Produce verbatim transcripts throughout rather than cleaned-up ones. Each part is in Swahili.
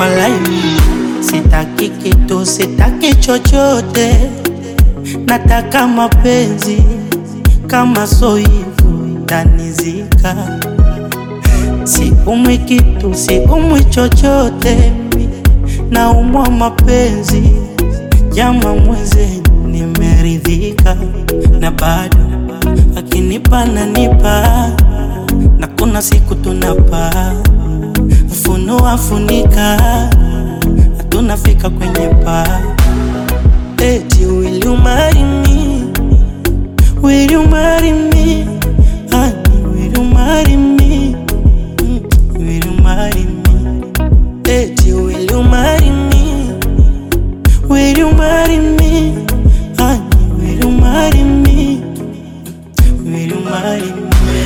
Walai, sitaki kitu, sitaki chochote, nataka mapenzi. Kama so hivyo itanizika. Si umwi kitu, si umwi chochote, naumwa mapenzi. Jama mwenzenu nimeridhika, na bado akinipa nanipa, na kuna siku tunapa funua funika, tunafika kwenye paa. Eti will you marry me? Will you marry me? Honey, will you marry me? Mm, will you marry me? Eti will you marry me? Will you marry me? Honey, will you marry me? Will you marry me?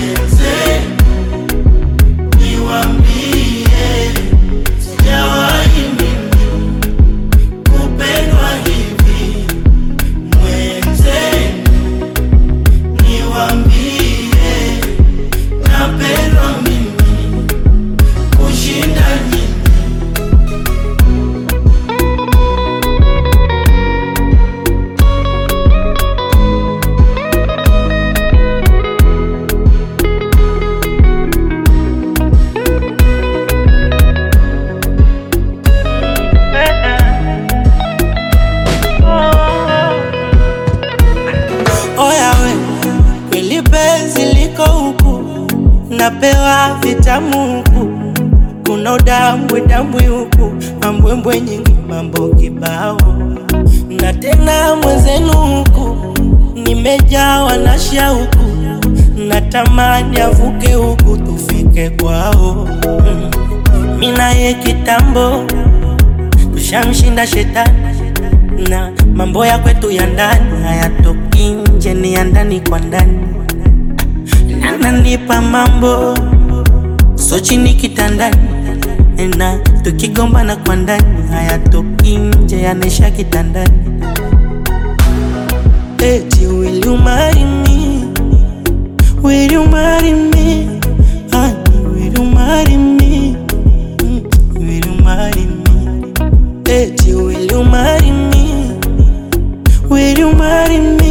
Ziliko huku, napewa vitamu huku, kuna udambwe dambwe huku, mambwembwe nyingi mambo kibao. Na tena mwenzenu huku, nimejawa na shauku, natamani avuke huku tufike kwao. mm. Mina ye kitambo, tushamshinda shetani, na mambo ya kwetu ya ndani hayatoki nje, ni ya ndani kwa ndani. Ananipa mambo so chini kitandani, na tukigombana kwa ndani hayatoki nje, yanesha kitandani. Eti will you marry me? Will you marry me? Honey, will you marry me? Mm, will you marry me? Eti will you marry me? Will you marry me?